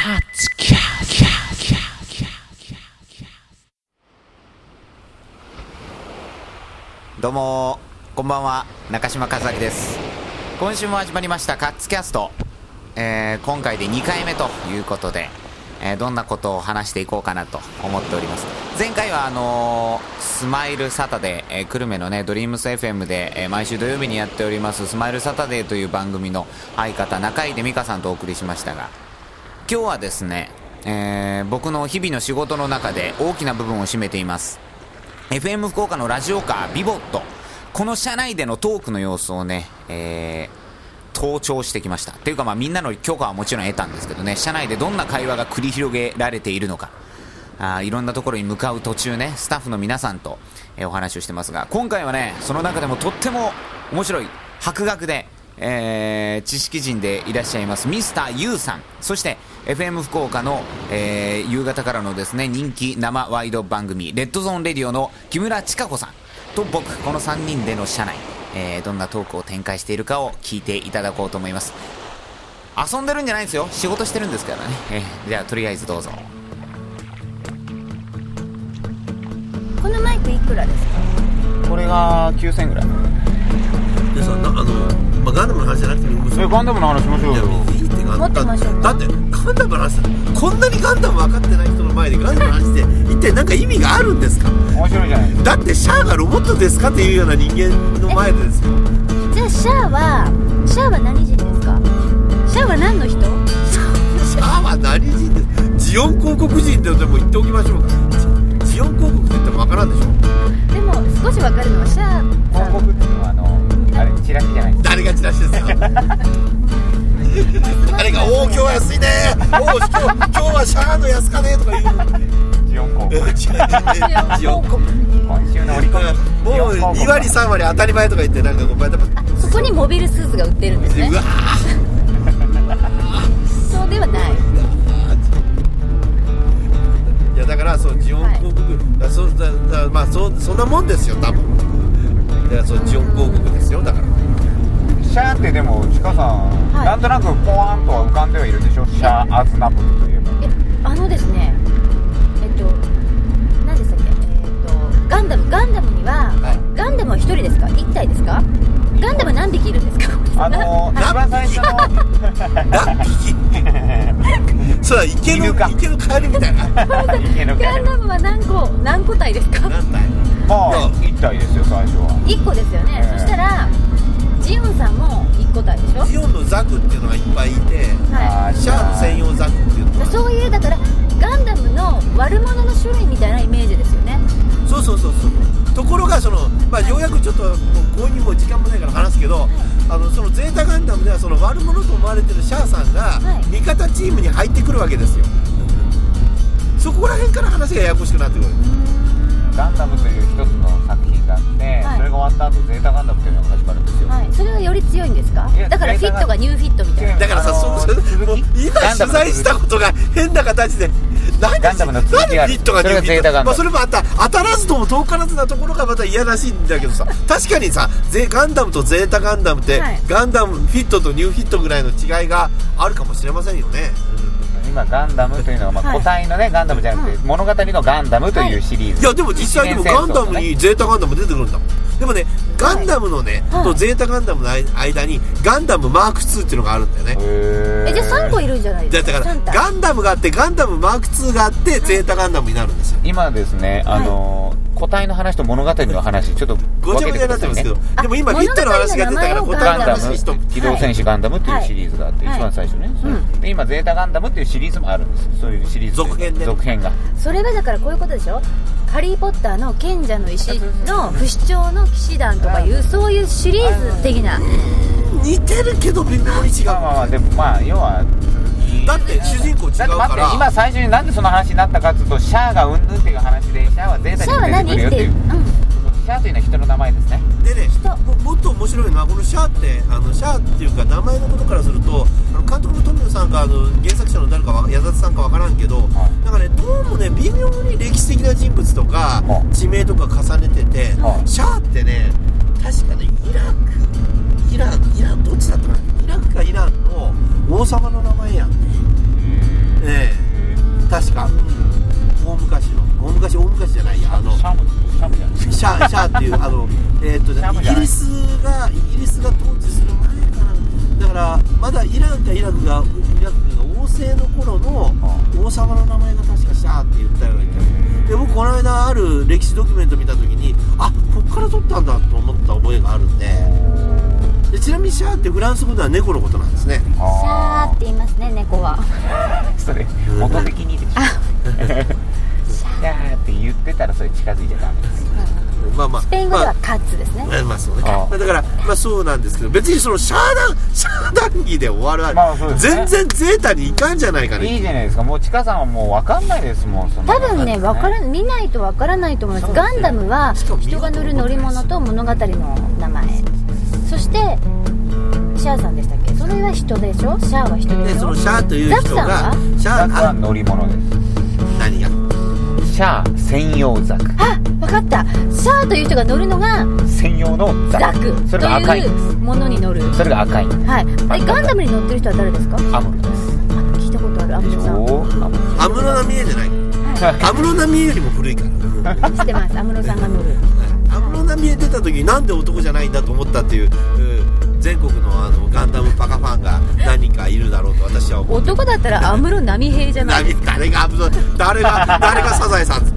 どうもこんばんは、中島和明です。今週も始まりましたカッツキャスト、今回で2回目ということで、どんなことを話していこうかなと思っております。前回はスマイルサタデー、久留米のねドリームス FM で、毎週土曜日にやっておりますスマイルサタデーという番組の相方中出美香さんとお送りしましたが、今日はですね、僕の日々の仕事の中で大きな部分を占めています FM 福岡のラジオカービボット、この車内でのトークの様子をね、盗聴してきました。っていうかみんなの許可はもちろん得たんですけどね、車内でどんな会話が繰り広げられているのか、いろんなところに向かう途中ね、スタッフの皆さんと、お話をしてますが、今回はねその中でもとっても面白い博学で、知識人でいらっしゃいますミスター U さん、そして FM 福岡の、夕方からのですね人気生ワイド番組レッドゾーンレディオの木村千佳子さんと僕、この3人での車内、どんなトークを展開しているかを聞いていただこうと思います。遊んでるんじゃないんですよ、仕事してるんですからね。じゃあとりあえずどうぞ。 このマイクいくらですか？ これが9000円ぐらいでさ、ガンダムの話じゃなくてもガンダムの話しましょうよ。 持ってましょう。 だってガンダムの話、こんなにガンダム分かってない人の前でガンダムの話って一体何か意味があるんですか？ 面白いじゃないですか。 だってシャアがロボットですかっていうような人間の前でですよ。 じゃあシャアは何人ですか？シャアは何の人？ シャアは何人です？ジオン広告人ってでも言っておきましょうか。ジオン広告って言っても分からんでしょ。 でも少し分かるのはシャア広告っていうのはあれチラシじゃないですか。 誰がチラシですか？誰が今日は安いね、今日はシャアの安かねとか言う。 ジオン広告ジオン広告、 今週の折り込みもう2割3割当たり前とか言って、なんかこうそこにモビルスーツが売ってるんですね。 うわそうではない。 いやだからそうジオン広告、そんなもんですよ多分。だからそうジオン広告ですよ。だからシャアってでもちかさん、はい、なんとなくポワンとは浮かんではいるでしょ。シャア・アズナブルといえばですね、何でしたっけ、ガンダムには、はい、ガンダムは1人ですか1体ですか？ガンダム何匹いるんですか？ 一番最初の何匹そうだ、池のカエルみたいなガンダムは何個体ですか？ 何体？ 1体ですよ最初は。 1個ですよね。そしたらジオンさんも1個体でしょ。 ジオンのザクっていうのがいっぱいいて、はい、シャアの専用ザクっていうのが、 そういうだからガンダムの悪者の種類みたいなイメージですよね。 そうところがようやくちょっとこうにも時間もないから話すけど、はい、そのゼータガンダムではその悪者と思われてるシャアさんが味方チームに入ってくるわけですよ。そこら辺から話がややこしくなってくる。 ガンダムという一つの作品があって、はい、それが終わった後ゼータガンダムというのが始まるんですよ、はい、 それはより強いんですか？だからフィットがニューフィットみたいな。 だからさ、今取材したことが変な形でガンダムの続きがある。 フィットがニューフィット、それも当たらずとも遠からずなところがまた嫌らしいんだけどさ、確かにさガンダムとゼータガンダムって、はい、ガンダムフィットとニューフィットぐらいの違いがあるかもしれませんよね。 今ガンダムというのは個体のね、ガンダムじゃなくて物語のガンダムというシリーズ、 いやでも実際にもガンダムにゼータガンダム出てくるんだもん。でもね、ガンダムのね、とゼータガンダムの間にガンダムマーク2っていうのがあるんだよね。 じゃあ3個いるんじゃないですか？ だからガンダムがあってガンダムマーク2があってゼータガンダムになるんですよ。 今ですね、個体の話と物語の話ちょっとごちゃごちゃになってますけど、でも今フィットの話が出たからガンダム機動戦士ガンダムっていうシリーズがあって、一番最初ね、で今ゼータガンダムっていうシリーズもあるんです。そういうシリーズ続編が。 それはだからこういうことでしょ。ハリーポッターの賢者の石の不死鳥の騎士団とかいうそういうシリーズ的な。 似てるけど微妙に違う。 でも要はだって主人公違うから。 だって待って、今最初になんでその話になったかっていうと、シャアがうんぬんっていう話で、シャアはゼータに出てくるよっていう。シャアというのは人の名前ですね。 でね、もっと面白いのはこのシャアってシャアっていうか名前のことからすると、監督の富野さんか原作者の誰か矢沢さんかわからんけど、なんかねどうもね微妙に歴史的な人物とか地名とか重ねてて、シャアってね確かねイランどっちだったかな、イラクかイランの王様の名前やんね。 確か大昔じゃないやシャーっていうイギリスが統治する前かな。だからまだイラクが王政の頃の王様の名前が確かシャーって言ったような気がする。で僕この間ある歴史ドキュメント見た時にこっから取ったんだと思った覚えがあるんで、ちなみにシャーってフランス語では猫のことなんですね。 シャーって言いますね、猫は。 それ元的にでしょ。シャーって言ってたらそれ近づいちゃダメです。 スペイン語ではカッツですね。 そうね。だからそうなんですけど、別にそのシャー談義で終わる全然ゼータにいかんじゃないかね。 いいじゃないですか。もうちかさんはもう分かんないですもん。 多分ね、見ないと分からないと思います。ガンダムは人が乗る乗り物と物語の名前、そしてシャーさんでしたっけ？それは人でしょ？シャーは人でしょ？ そのシャーという人がザクは乗り物です。 何が？ シャー専用ザク。 分かった。シャーという人が乗るのが専用のザク。それが赤いんです。 ものに乗る。 それが赤いんです。 はい。ガンダムに乗ってる人は誰ですか？ アムロです。 聞いたことある。アムロさん。 アムロナミエじゃない。アムロナミエよりも古いから。 知ってます。アムロさんが乗る。 アムロナミエ出た時になんで男じゃないんだと思ったっていう全国のガンダムバカファンが何人かいるだろうと私は思って。 男だったらアムロナミヘイじゃないですか。 誰がサザエさん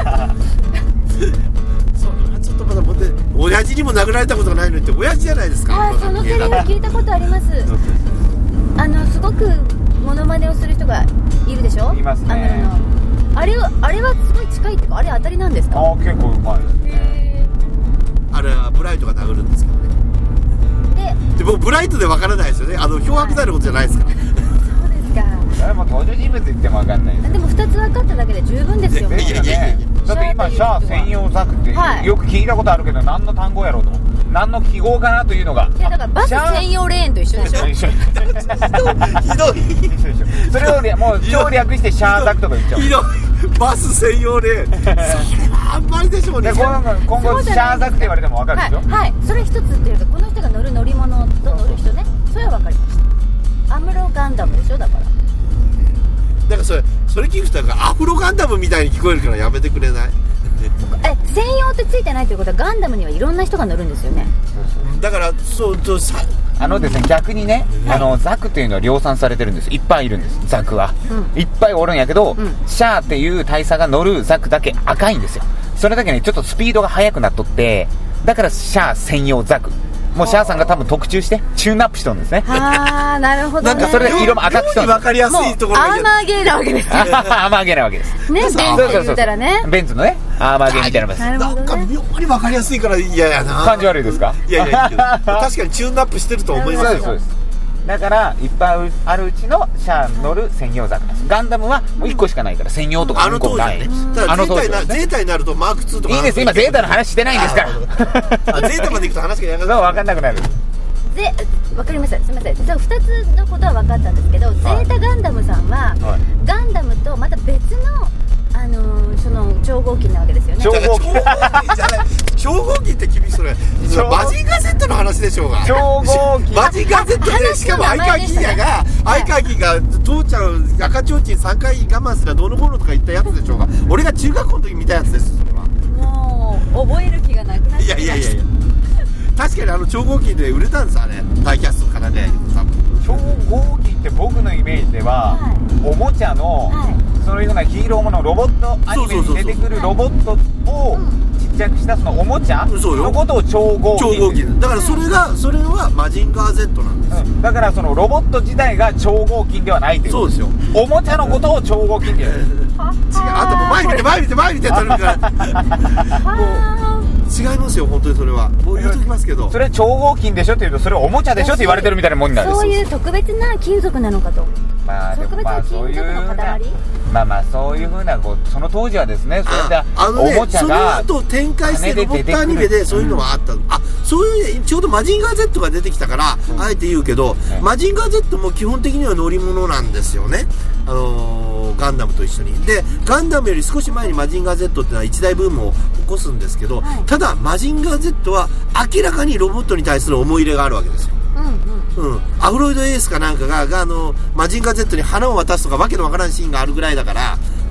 そうちょっとまだ持って親父にも殴られたことがないのにって親父じゃないですか。 そのセリフ聞いたことあります。すごくモノマネをする人がいるでしょ。 いますね。 あれはすごい近いっていうか、あれ当たりなんですか？ 結構うまい。 あれはブライトが殴るんですけどね。でもブライトでわからないですよね。漂白剤のことじゃないですから。 そうですか。 誰も登場人物言ってもわかんないです。 でも2つ分かっただけで十分ですよね。 だって今シャー専用ザクってよく聞いたことあるけど、何の単語やろうと、何の記号かなというのが。 いやだからバス専用レーンと一緒でしょ。 ひどい。 それをもう超略してシャーザクとか言っちゃう。 ひどい。バス専用レーン。それはあんまりでしょうね。 今後シャーザクって言われてもわかるでしょ。 はい。それ一つっていうと、この人が乗る乗り物と乗る人ね。それはわかりました。アムロガンダムでしょ。だから。 なんかそれ聞くとなんかアフロガンダムみたいに聞こえるからやめてくれない？ 専用ってついてないということはガンダムにはいろんな人が乗るんですよね。 だからですね、逆にね、ザクっていうのは量産されてるんです。いっぱいいるんです。ザクは、いっぱいおるんやけど、シャーっていう大佐が乗るザクだけ赤いんですよ。それだけねちょっとスピードが速くなっとって、だからシャー専用ザク。もうシャーさんが多分特注してチューンアップしてるんですね。 なるほどね。 なんかそれで色も赤くしてる。 分かりやすいところがアーマーゲーなわけですよ。 アーマーゲーなわけですね。ベンツって言ったらね、 ベンツのねアーマーゲーみたいなもんです。 なんか妙に分かりやすいから嫌やな。 感じ悪いですか？ いや確かにチューンアップしてると思いますよ。 そうです。だからいっぱいあるうちのシャア乗る専用ザクです。ガンダムはもう1個しかないから専用とか2個ない。 ただゼータになるとマーク2とかいいです。今ゼータの話してないんですから。 ゼータまで行くと話がやが分かんなくなる。 わかりました。すみません。2つのことは分かったんですけど、ゼータガンダムさんはガンダムとまた別のその超合金なわけですよね。 超合金じゃない。超合金って君それマジンガー Z の話でしょうが。 超合金マジンガー Z でしかも相川金也が父ちゃん赤ちょうちん3回我慢すりゃどうのこうのとか言ったやつでしょうが。俺が中学校の時見たやつです。それはもう覚える気がなくなって。 いや確かに超合金で売れたんですあれ。タイキャストからね。 超合金って僕のイメージでは、おもちゃの、そういうようなヒーローものロボットアニメに出てくるロボットをちっちゃくしたそのおもちゃのことを超合金。 だからそれはマジンガー Z なんですよ。 だからそのロボット自体が超合金ではないという。 そうですよ。 おもちゃのことを超合金って言う。違う。 あともう前見て取るからもう違いますよ本当に。それはもう言うときますけど、 それ超合金でしょって言うとそれおもちゃでしょって言われてるみたいなもんになる。 そういう特別な金属なのかと。特別な金属の塊。 そういうふうなその当時はですね、そういったおもちゃがその後展開してロボットアニメでそういうのがあった。そういうちょうどマジンガー Z が出てきたからあえて言うけど、マジンガー Z も基本的には乗り物なんですよね。ガンダムと一緒に。でガンダムより少し前にマジンガー Z っていうのは一大ブームを起こすんですけど、ただマジンガー Z は明らかにロボットに対する思い入れがあるわけですよ。アフロイドエースかなんかがマジンガー Z に花を渡すとかわけのわからんシーンがあるぐらいだから、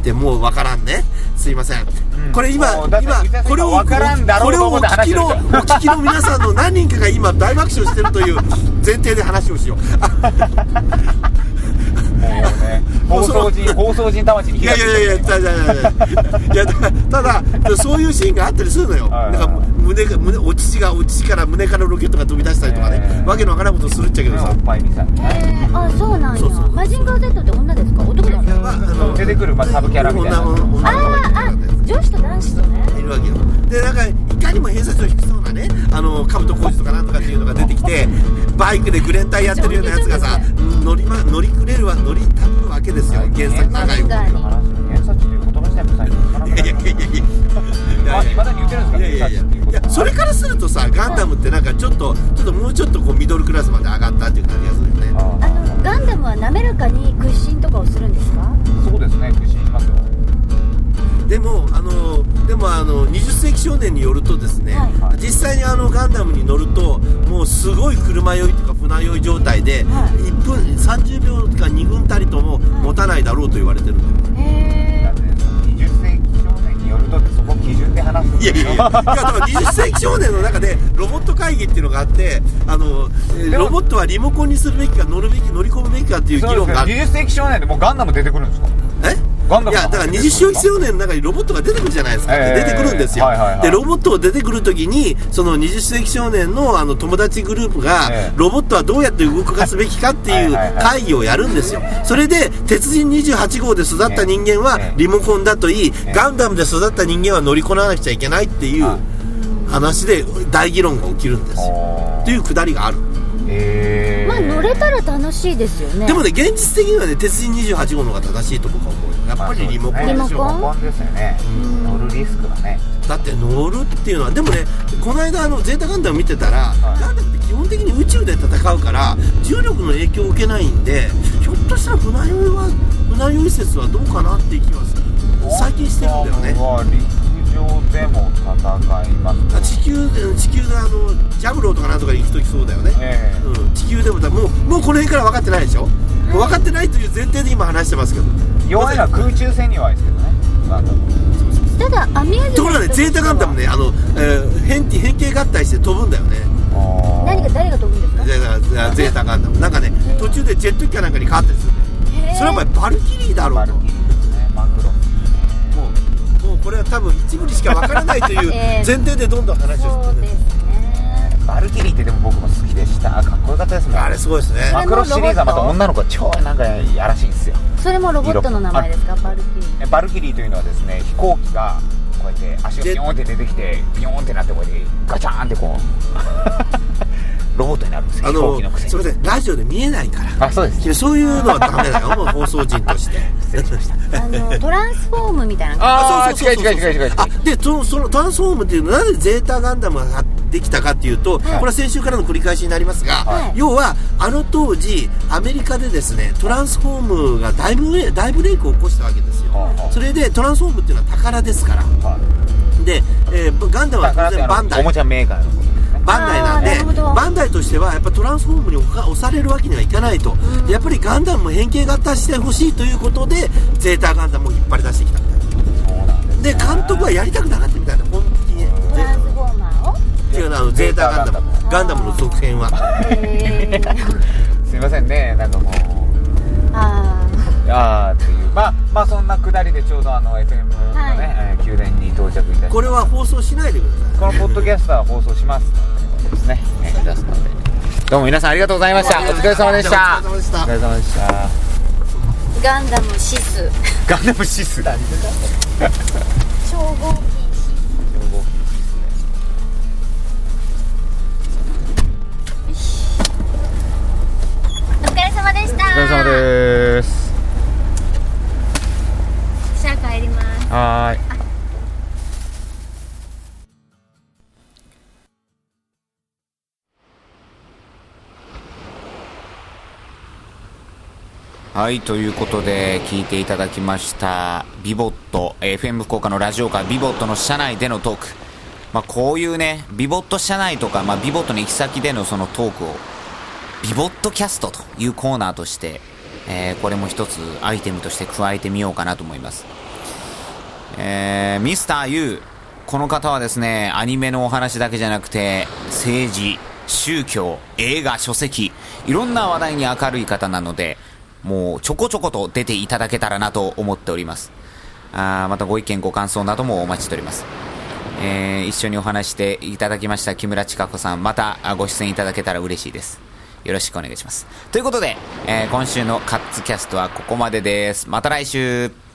ってもう分からんね、すいません、これ今これをお聞きの皆さんの何人かが今大爆笑してるという前提で話をしようもうね、放送人魂に開く。 いやただそういうシーンがあったりするのよ。なんかお乳から胸からロケットが飛び出したりとかね、わけのわからんことするっちゃけどさ。 あ、そうなんや。マジンガー Z って女ですか、男ですか？ 出てくるサブキャラみたいな。 女子と男子とねいるわけよ。でなんかいかにも偏差値の低そうなね、兜小路とかなんとかっていうのが出てきて、バイクでグレンタイやってるようなやつがさ、乗りたくわけですよ。原作長い方偏差値っていう言葉自体も最近いまだに言ってるんですか？ いやそれからするとさ、ガンダムってなんかちょっともうちょっとこうミドルクラスまで上がったっていう感じがするよね。 ガンダムは滑らかに屈伸とかをするんですか？ そうですね、屈伸しますよ。 でも20世紀少年によるとですね、実際にガンダムに乗るともうすごい車酔いとか船酔い状態で、1分30秒とか2分たりとも持たないだろうと言われてるんだよ。 だって20世紀少年によるとってそこ基準で話すんですよ。 だから20世紀少年の中でロボット会議っていうのがあって、ロボットはリモコンにするべきか乗り込むべきかっていう議論がある。 20世紀少年でもうガンダム出てくるんですか？ いやだから20世紀少年の中にロボットが出てくるじゃないですか、出てくるんですよ、でロボットを出てくるときにその20世紀少年の友達グループが、ロボットはどうやって動かすべきかっていう会議をやるんですよ。それで鉄人28号で育った人間はリモコンだといい、ガンダムで育った人間は乗りこななくちゃいけないっていう話で大議論が起きるんですよっていうくだりがある。 まあ乗れたら楽しいですよね。 でもね、現実的にはね、鉄人28号の方が正しいと僕は思う。やっぱりリモコンですよ。 リモコンですよね。乗るリスクがね。 だって乗るっていうのは、でもね、この間ゼータガンダム見てたら、ガンダムって基本的に宇宙で戦うから重力の影響を受けないんで、ひょっとしたら船酔い説はどうかなっていう気は最近してるんだよね。 陸上でも戦います。 地球でジャブローとかなんとか行くときそうだよね、地球でももうこの辺から分かってないでしょ、分かってないという前提で今話してますけど、 弱いのは空中戦に弱いですけどね、ガンダム。 ただアミューズメントところがね、ゼータガンダムね、変形合体して飛ぶんだよね。 誰が飛ぶんですか？ ゼータガンダムなんかね、途中でジェット機かなんかに変わったりするんだよ。それはやっぱりバルキリーだろうと。もうこれは多分一部にしか分からないという前提でどんどん話をしてる。 そうですね。 バルキリーってでも僕も好きでした。かっこよかったですね。 あれすごいですね。 マクロシリーズはまた女の子が超なんかやらしいんですよ。 それもロボットの名前ですか？バルキリー。 バルキリーというのはですね、飛行機がこうやって足がビヨーンって出てきてビヨーンってなってこうやってガチャーンってこうロボットになるんですよ、飛行機のくせに。 それでラジオで見えないから。 そうです。 そういうのはダメだよ、もう放送人として失礼しました。 トランスフォームみたいな。 違う。 でそのトランスフォームっていうのはなぜゼータガンダムができたかっていうと、これは先週からの繰り返しになりますが、要は当時アメリカでですね、トランスフォームが大ブレイクを起こしたわけですよ。それでトランスフォームっていうのは宝ですから。で、ガンダムは当然バンダイ、 おもちゃメーカーのバンダイなんで、バンダイとしてはやっぱトランスフォームに押されるわけにはいかないと、やっぱりガンダムも変形合体してほしいということでゼータガンダムを引っ張り出してきたみたいな。そうなんですね。で監督はやりたくなかったみたいな、本気に。 トランスフォーマーを違うゼータガンダムの続編は。 すいませんね、なんかもうっていう、まあそんなくだりでちょうどFM のね、宮殿に到着いたします。 これは放送しないでください。 このポッドキャストは放送しますのでですね、出すので。どうも皆さんありがとうございました。お疲れ様でした。お疲れ様でした。 ガンダムシス。 ガンダムシス。 超合金。お疲れ様でした。 お疲れ様です。 じゃあ帰ります。 はい。はい、ということで聞いていただきましたビボット FM 福岡のラジオカービボットの車内でのトーク、こういうねビボット車内とか、ビボットの行き先でのそのトークをビボットキャストというコーナーとして、これも一つアイテムとして加えてみようかなと思います。 ミスター U、この方はですね、アニメのお話だけじゃなくて政治、宗教、映画、書籍、いろんな話題に明るい方なので、もうちょこちょこと出ていただけたらなと思っております。またご意見ご感想などもお待ちしております。一緒にお話していただきました木村千佳子さん、またご出演いただけたら嬉しいです。よろしくお願いします。ということで、今週のカッツキャストはここまでです。また来週。